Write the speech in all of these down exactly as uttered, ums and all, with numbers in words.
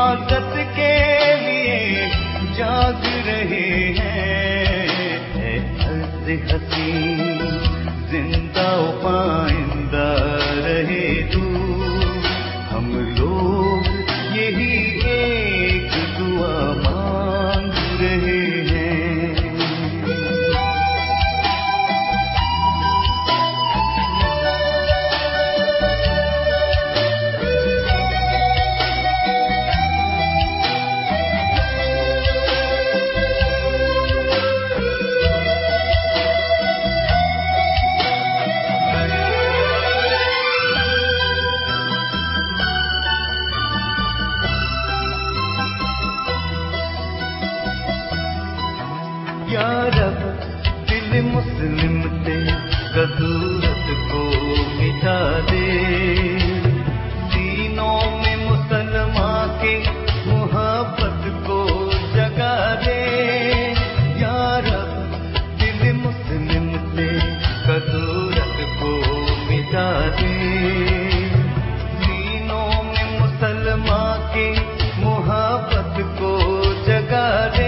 हिफाजत के लिए जाग रहे हैं। है अर्ज़ हसीं जिंदा पाइंदा रहे तू, हम लोग यही एक दुआ मांग रहे हैं। या रब दिल मुस्लिम से कसूरत को मिटा दे, सीनों में मुसलमान के मोहब्बत को जगा दे। या रब दिल मुस्लिम से कसूरत को मिटा दे, सीनों में मुसलमान के मोहब्बत को जगा दे।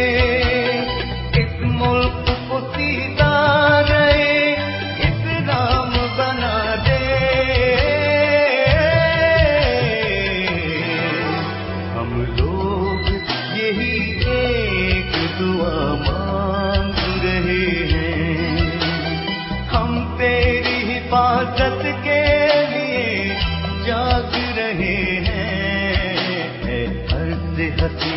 हिफाजत के लिए जाग रहे हैं। है अर्ज़ हसीं